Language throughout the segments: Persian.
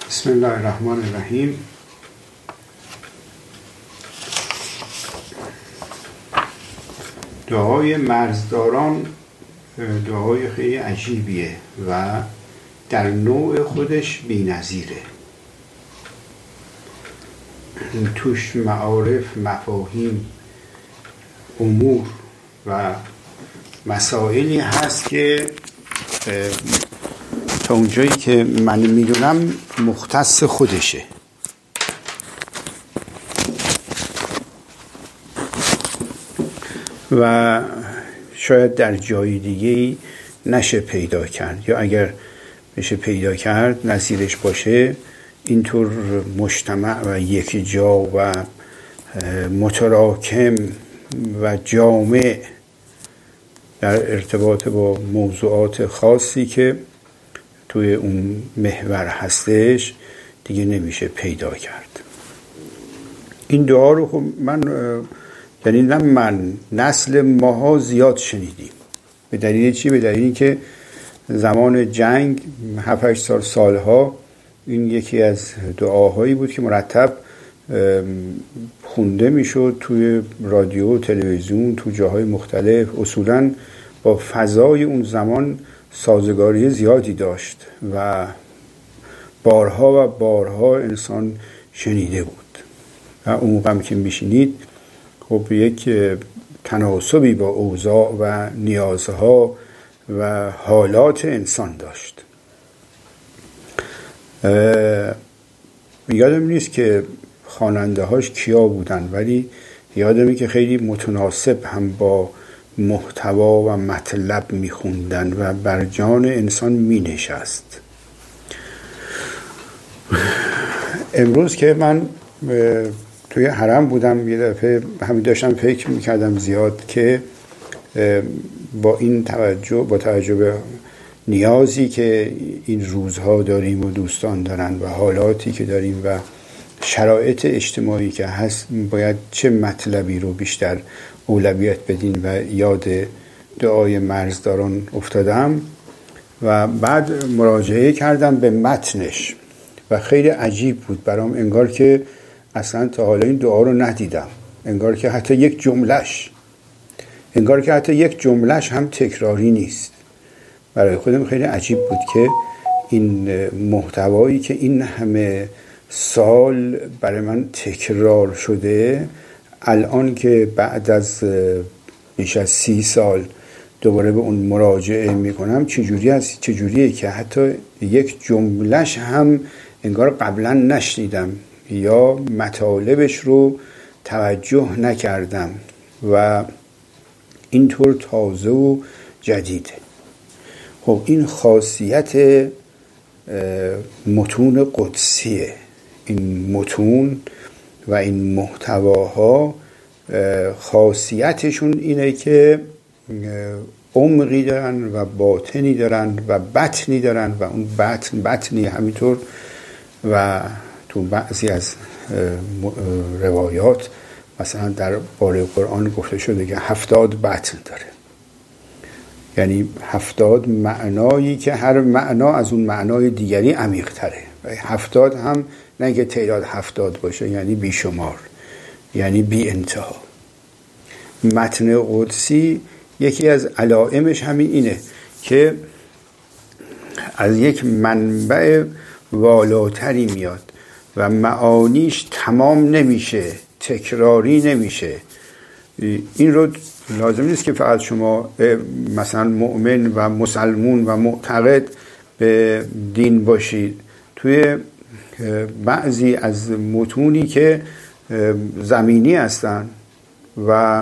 بسم الله الرحمن الرحیم. دعای مرزداران دعای خیلی عجیبیه و در نوع خودش بی‌نظیره. توش معارف، مفاهیم، امور و مسائلی هست که تا اونجایی که من میدونم مختص خودشه. و شاید در جای دیگه نشه پیدا کرد، یا اگر بشه پیدا کرد نظیرش باشه اینطور مجتمع و یک جا و متراکم و جامع در ارتباط با موضوعات خاصی که توی اون محور هستش دیگه نمیشه پیدا کرد. این دعا رو خب یعنی نه من، نسل ماها زیاد شنیدیم. به دلیل چی؟ به دلیلی که زمان جنگ 7-8 سالها این یکی از دعاهایی بود که مرتب خونده میشد توی رادیو، تلویزیون، تو جاهای مختلف. اصولاً با فضای اون زمان سازگاری زیادی داشت و بارها و بارها انسان شنیده بود و اون موقع که میشنید خب یک تناسبی با اوضاع و نیازها و حالات انسان داشت. یادم نیست که خواننده هاش کیا بودن، ولی یادمی که خیلی متناسب هم با محتوا و مطلب میخوندن و بر جان انسان مینشست. امروز که من توی حرم بودم یه دفعه همین داشتم فکر میکردم زیاد که با توجه به نیازی که این روزها داریم و دوستان دارن و حالاتی که داریم و شرایط اجتماعی که هست، باید چه مطلبی رو بیشتر اولویت بدین و یاد دعای مرزداران افتادم و بعد مراجعه کردم به متنش و خیلی عجیب بود برام. انگار که اصلا تا حالا این دعا رو ندیدم، انگار که حتی یک جملهش هم تکراری نیست. برای خودم خیلی عجیب بود که این محتوایی که این همه سال برای من تکرار شده، الان که بعد از بیش از 30 سال دوباره به اون مراجعه میکنم چجوریه که حتی یک جملهش هم انگار قبلا نشنیدم یا مطالبش رو توجه نکردم و اینطور تازه و جدیده. خب این خاصیت متون قدسیه. این متون و این محتواها خاصیتشون اینه که عمقی دارن و باطنی دارن و بطنی دارن و اون بطنی همینطور. و تو بعضی از روایات مثلا در باره قرآن گفته شده که 70 بطن داره، یعنی 70 معنایی که هر معنا از اون معنای دیگری عمیق تره. 70 هم نه که تعداد 70 باشه یعنی بیشمار، یعنی بی انتها. متن قدسی یکی از علائمش همین اینه که از یک منبع والاتری میاد و معانیش تمام نمیشه، تکراری نمیشه. این رو لازم نیست که فقط شما مثلا مؤمن و مسلمون و معتقد به دین باشید. توی بعضی از متونی که زمینی هستن و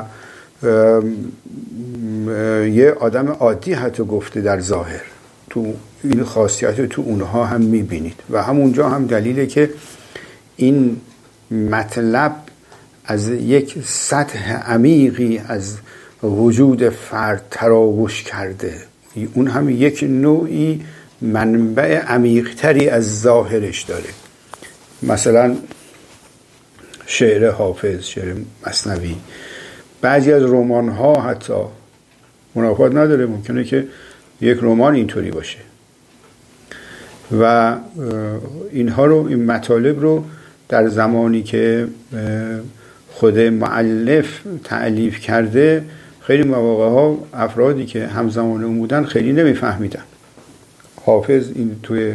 یه آدم عادی حتی گفته در ظاهر، تو این خاصیت تو اونها هم میبینید و همونجا هم دلیله که این مطلب از یک سطح عمیقی از وجود فرد تراوش کرده. اون هم یک نوعی منبع عمیق‌تری از ظاهرش داره. مثلا شعر حافظ، شعر مثنوی، بعضی از رمان‌ها حتی منافات نداره، ممکنه که یک رمان اینطوری باشه و اینها رو، این مطالب رو در زمانی که خود مؤلف تألیف کرده خیلی مواقع ها افرادی که همزمان اون بودن خیلی نمیفهمیدن. حافظ این توی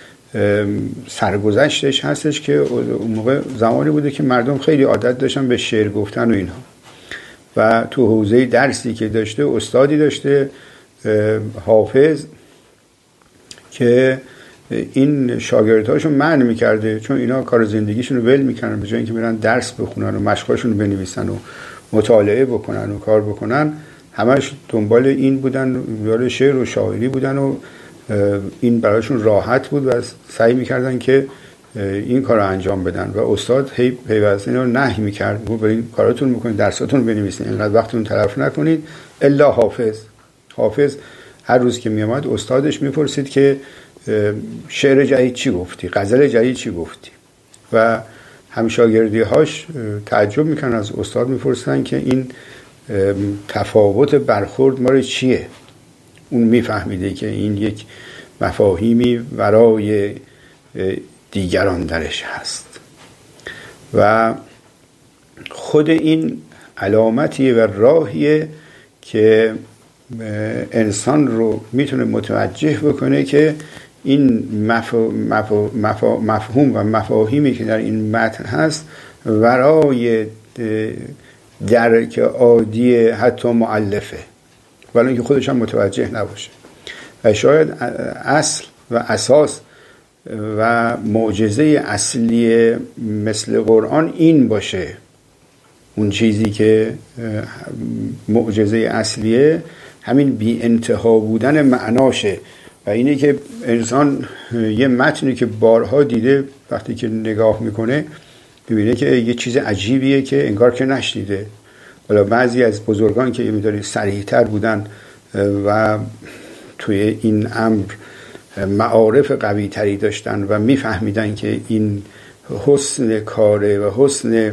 سرگذشتش هستش که اون موقع زمانی بوده که مردم خیلی عادت داشتن به شعر گفتن و اینها، و تو حوزه درسی که داشته استادی داشته حافظ که این شاگردهاشون منع میکرده، چون اینا کار زندگیشون رو ول میکنن، به جای اینکه برن درس بخونن و مشقاشون رو بنویسن و مطالعه بکنن و کار بکنن، همش دنبال این بودن، دنبال شعر و شاعری بودن و این برایشون راحت بود و سعی میکردن که این کار رو انجام بدن. و استاد پیوسته اینو نهی میکرد، گفت برین کاراتون میکنید، درساتون بنویسین، اینقدر وقتتون تلف نکنید. الا حافظ هر روز که میامد استادش میپرسید که شعر جدید چی گفتی، غزل جدید چی گفتی، و همشاگردی‌هاش تعجب میکنن از استاد، میپرسن که این تفاوت برخورد ما رو چیه. اون میفهمیده که این یک مفاهیمی ورای دیگران درش هست و خود این علامتیه و راهیه که انسان رو میتونه متوجه بکنه که این مفهوم و مفاهیمی که در این متن هست ورای درک عادی حتی مؤلفه، ولی اینکه خودش هم متوجه نباشه. و شاید اصل و اساس و معجزه اصلی مثل قرآن این باشه. اون چیزی که معجزه اصلیه همین بی انتها بودن معناشه، و اینه که انسان یه متنی که بارها دیده وقتی که نگاه میکنه ببینه که یه چیز عجیبیه که انگار که نشنیده. حالا بعضی از بزرگان که یه مقدار صریح‌تر بودن و توی این امر معارف قوی تری داشتن و میفهمیدن که این حسن کاره و حسن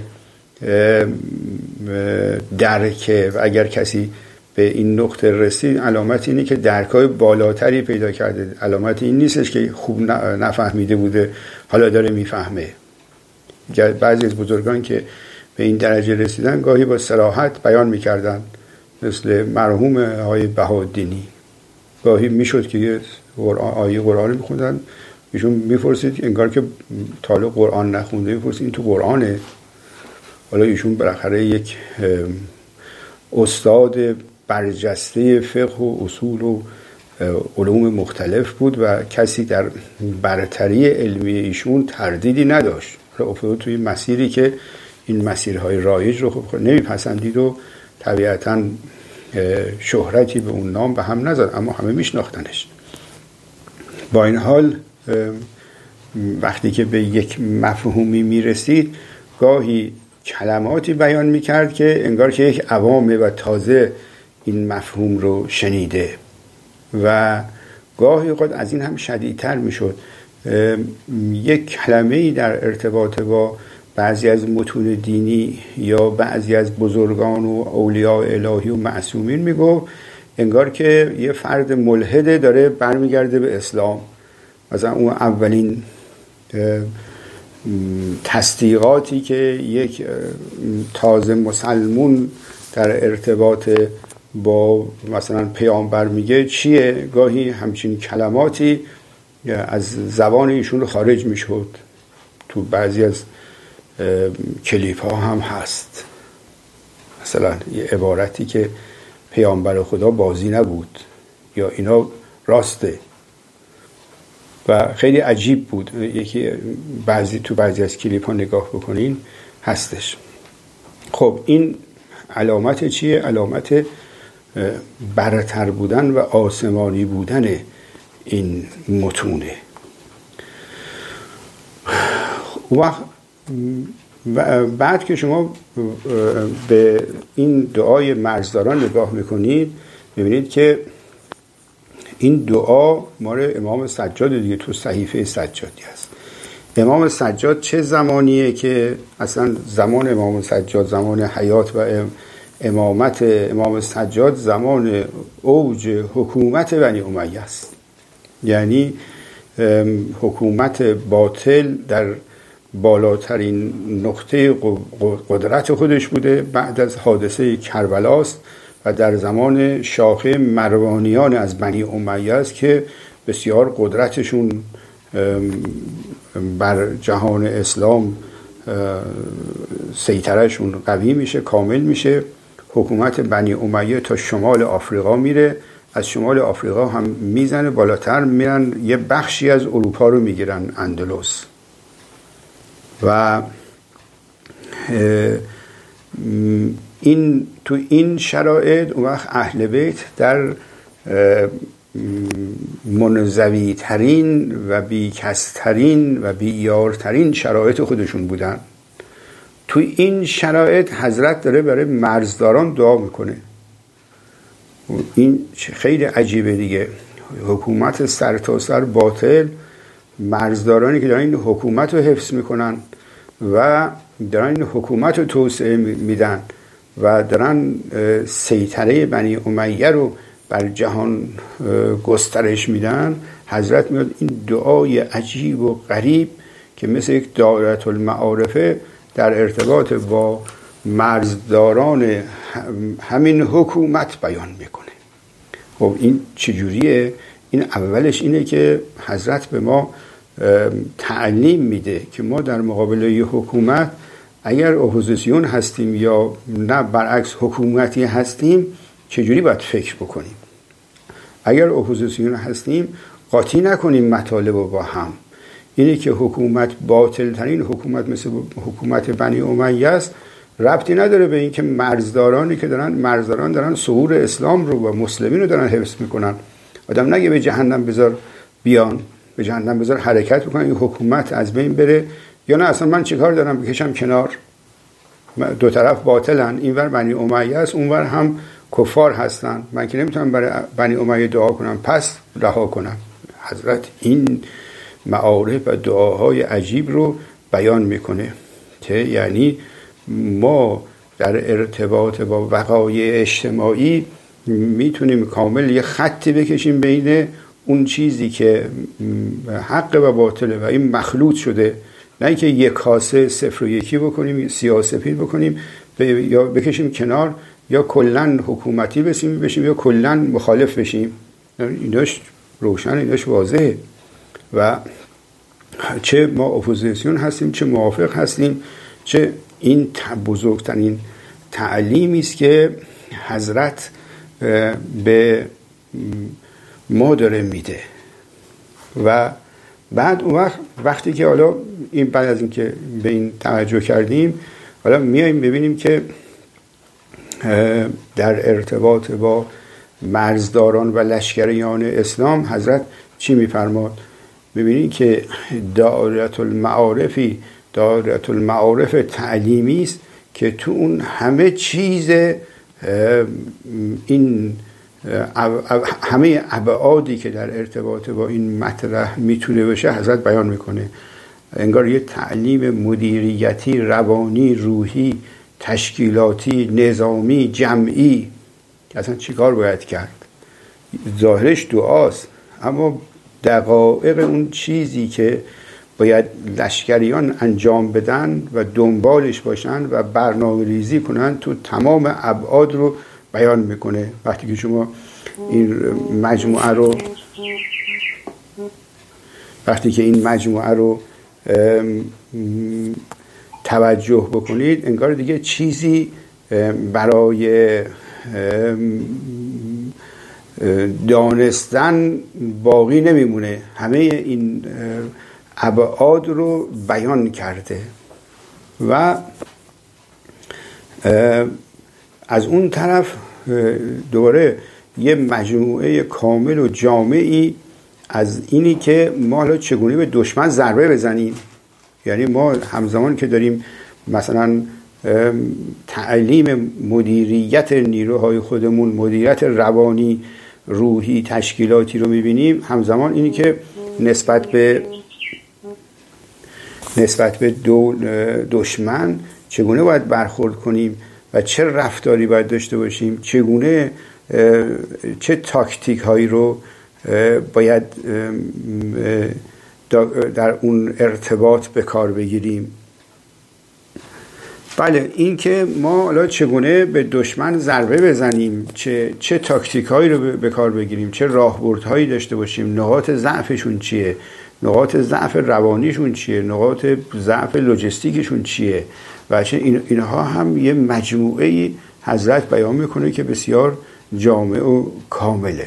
درکه، و اگر کسی به این نقطه رسید علامت اینه که درکای بالاتری پیدا کرده. علامت این نیستش که خوب نفهمیده بوده حالا داره میفهمه. بعضی از بزرگان که به این درجه رسیدن گاهی با صراحت بیان میکردن، مثل مرحوم آقای بهاءالدینی. گاهی میشد که آیه قرآن میخوندن، ایشون میپرسید انگار که طالب قرآن نخونده، میپرسید این تو قرآنه. حالا ایشون بالاخره یک استاد برجسته فقه و اصول و علوم مختلف بود و کسی در برتری علمی ایشون تردیدی نداشت. افتاد توی مسیری که این مسیرهای رایج رو خب نمیپسندید و طبیعتاً شهرتی به اون نام به هم نزد، اما همه میشناختنش. با این حال وقتی که به یک مفهومی میرسید گاهی کلماتی بیان میکرد که انگار که یک عوامه و تازه این مفهوم رو شنیده، و گاهی قد از این هم شدیدتر میشد. یک کلمه‌ای در ارتباط با بعضی از متون دینی یا بعضی از بزرگان و اولیاء الهی و معصومین میگفت انگار که یه فرد ملحده داره برمیگرده به اسلام. مثلا اون اولین تصدیقاتی که یک تازه مسلمون در ارتباط با مثلا پیامبر میگه چیه؟ گاهی همچین کلماتی از زبان ایشون رو خارج میشد. تو بعضی از کلیپ ها هم هست، مثلا یه عبارتی که پیامبر خدا بازی نبود یا اینا راسته و خیلی عجیب بود. یکی تو بعضی از کلیپ ها نگاه بکنین هستش. خب این علامت چیه؟ علامت برتر بودن و آسمانی بودن این متونه. و بعد که شما به این دعای مرزداران نگاه میکنید میبینید که این دعا مال امام سجاد دیگه، تو صحیفه سجادی هست. امام سجاد چه زمانیه که اصلا زمان امام سجاد زمان حیات و امامت امام سجاد زمان اوج حکومت بنی امیه است. یعنی حکومت باطل در بالاترین نقطه قدرت خودش بوده بعد از حادثه کربلاست و در زمان شاخه مروانیان از بنی امیه است که بسیار قدرتشون بر جهان اسلام سیطرهشون قوی میشه، کامل میشه. حکومت بنی امیه تا شمال آفریقا میره، از شمال آفریقا هم میزنه بالاتر، میرن یه بخشی از اروپا رو میگیرن، اندلس. و تو این شرایط اون وقت اهل بیت در منزوی ترین و بیکسترین و بیارترین شرایط خودشون بودن. تو این شرایط حضرت داره برای مرزداران دعا میکنه. این خیلی عجیبه دیگه، حکومت سرتاسر باطل، مرزدارانی که دارن این حکومت رو حفظ میکنن و دارن این حکومت رو توسعه میدن و دارن سیطره بنی امیه رو بر جهان گسترش میدن. حضرت میاد این دعای عجیب و غریب که مثل یک دایره المعارفه در ارتباط با مرزداران همین حکومت بیان میکنه. خب این چجوریه؟ این اولش اینه که حضرت به ما تعلیم میده که ما در مقابل یه حکومت اگر اپوزیسیون هستیم یا نه برعکس حکومتی هستیم چجوری باید فکر بکنیم. اگر اپوزیسیون هستیم قاطی نکنیم مطالب با هم. اینه که حکومت باطل ترین حکومت مثل حکومت بنی امیه است، ربطی نداره به این که مرزدارانی که مرزداران دارن ظهور اسلام رو و مسلمین رو دارن حفظ میکنن. آدم نگه به جهنم بذار بیان، به جهنم بذار حرکت بکنن، این حکومت از بین بره، یا نه اصلا من چیکار دارم بکشم کنار. دو طرف باطلن، اینور بنی امیه است اونور هم کفار هستن، من که نمیتونم برای بنی امیه دعا کنم پس رها کنم. حضرت این معارف و دعاهای عجیب رو بیان میکنه که یعنی ما در ارتباط با وقایع اجتماعی میتونیم کامل یه خطی بکشیم بین اون چیزی که حق و باطله و این مخلوط شده، نه اینکه یک کاسه صفر و یکی بکنیم، سیاه سفید بکنیم یا بکشیم کنار، یا کلن حکومتی بشیم یا کلن مخالف بشیم. ایناش روشن، ایناش واضحه. و چه ما اپوزیسیون هستیم چه موافق هستیم، چه این بزرگترین تعلیمی است که حضرت به ما داره میده. و بعد اون وقتی که حالا این بعد از اینکه به این توجه کردیم، حالا میایم ببینیم که در ارتباط با مرزداران و لشکریان اسلام حضرت چی میفرماد. ببینید که دایره المعارف تعلیمی است که تو اون همه چیز این همه ابعادی که در ارتباط با این مطرح میتونه بشه حضرت بیان میکنه. انگار یه تعلیم مدیریتی، روانی، روحی، تشکیلاتی، نظامی، جمعی که اصلا چیکار باید کرد. ظاهرش دعاست اما دقایق اون چیزی که باید لشکریان انجام بدن و دنبالش باشن و برنامه ریزی کنن تو تمام ابعاد رو بیان میکنه. وقتی که شما این مجموعه رو توجه بکنید، انگار دیگه چیزی برای دانستن باقی نمیمونه. همه این ابعاد رو بیان کرده. و از اون طرف دوباره یه مجموعه کامل و جامعی از اینی که ما حالا چگونه به دشمن ضربه بزنیم. یعنی ما همزمان که داریم مثلا تعلیم مدیریت نیروهای خودمون، مدیریت روانی، روحی، تشکیلاتی رو میبینیم، همزمان اینی که نسبت به دشمن چگونه باید برخورد کنیم و چه رفتاری باید داشته باشیم، چگونه چه تاکتیک هایی رو باید در اون ارتباط به کار بگیریم. بله، این که ما حالا چگونه به دشمن ضربه بزنیم، چه تاکتیکایی رو به کار بگیریم، چه راهبردهایی داشته باشیم، نقاط ضعفشون چیه، نقاط ضعف روانیشون چیه، نقاط ضعف لوجستیکشون چیه و چه اینها هم یه مجموعه حضرت بیان میکنه که بسیار جامع و کامله.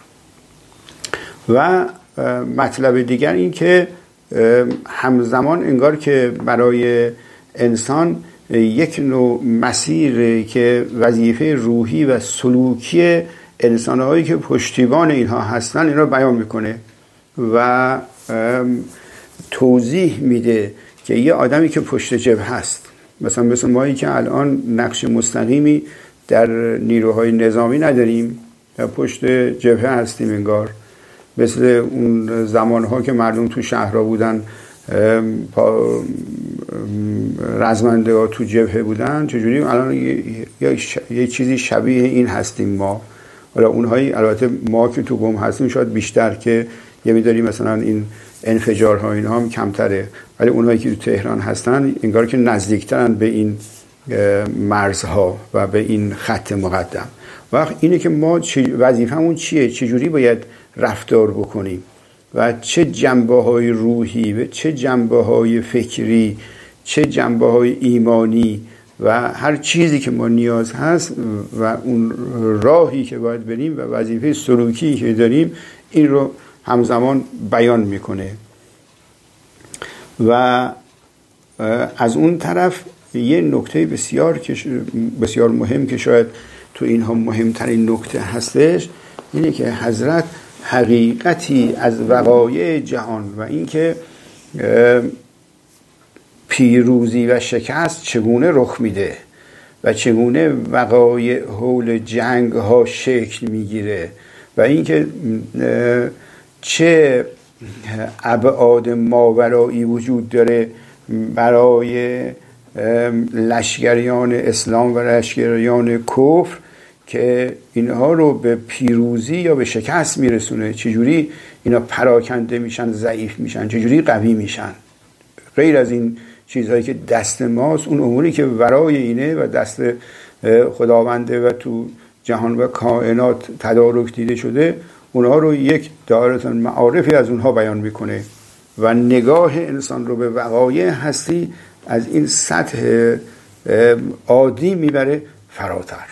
و مطلب دیگر این که همزمان انگار که برای انسان یک نوع مسیر که وظیفه روحی و سلوکی انسانهایی که پشتیبان اینها هستن این را بیان میکنه و توضیح میده که یه آدمی که پشت جبهه هست، مثل مایی که الان نقش مستقیمی در نیروهای نظامی نداریم، در پشت جبهه هستیم، انگار مثل اون زمانها که مردم تو شهرها بودن، رزمنده ها تو جبهه بودن، چجوری الان یه چیزی شبیه این هستیم ما. حالا اونهایی البته ما که تو قم هستیم شاید بیشتر، که یه میداری مثلا این انفجارها اینها هم کمتره، ولی اونهایی که تو تهران هستن انگار که نزدیکترن به این مرزها و به این خط مقدم. وقت اینه که ما وظیفمون چیه، چجوری باید رفتار بکنیم و چه جنبه‌های روحی و چه جنبه‌های فکری، چه جنبه‌های ایمانی و هر چیزی که ما نیاز هست و اون راهی که باید بریم و وظیفه سلوکی که داریم، این رو همزمان بیان میکنه. و از اون طرف یه نکته بسیار مهم که شاید تو اینها مهمترین نکته هستش، اینه که حضرت حقیقتی از وقایع جهان و اینکه پیروزی و شکست چگونه رخ میده و چگونه وقایع حول جنگ ها شکل میگیره و اینکه چه ابعاد ماورایی وجود داره برای لشکریان اسلام و لشکریان کفر که اینها رو به پیروزی یا به شکست میرسونه، چجوری اینا پراکنده میشن، ضعیف میشن، چجوری قوی میشن. غیر از این چیزهایی که دست ماست، اون اموری که ورای اینه و دست خداونده و تو جهان و کائنات تدارک دیده شده، اونها رو یک دایره معارفی از اونها بیان میکنه و نگاه انسان رو به وقایع هستی از این سطح عادی میبره فراتر.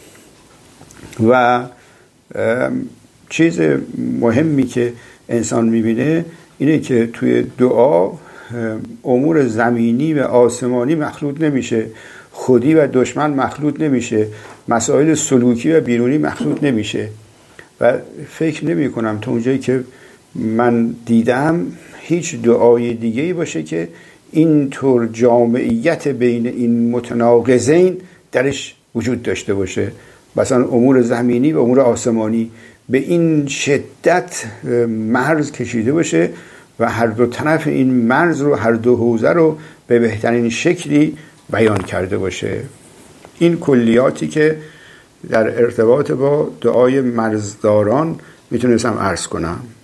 و چیز مهمی که انسان میبینه اینه که توی دعا امور زمینی و آسمانی مخلوط نمیشه، خودی و دشمن مخلوط نمیشه، مسائل سلوکی و بیرونی مخلوط نمیشه. و فکر نمی کنم تا اونجایی که من دیدم هیچ دعای دیگه‌ای باشه که اینطور جامعیت بین این متناقضین درش وجود داشته باشه. مثلا امور زمینی و امور آسمانی به این شدت مرز کشیده باشه و هر دو طرف این مرز رو، هر دو حوزه رو به بهترین شکلی بیان کرده باشه. این کلیاتی که در ارتباط با دعای مرزداران میتونستم عرض کنم.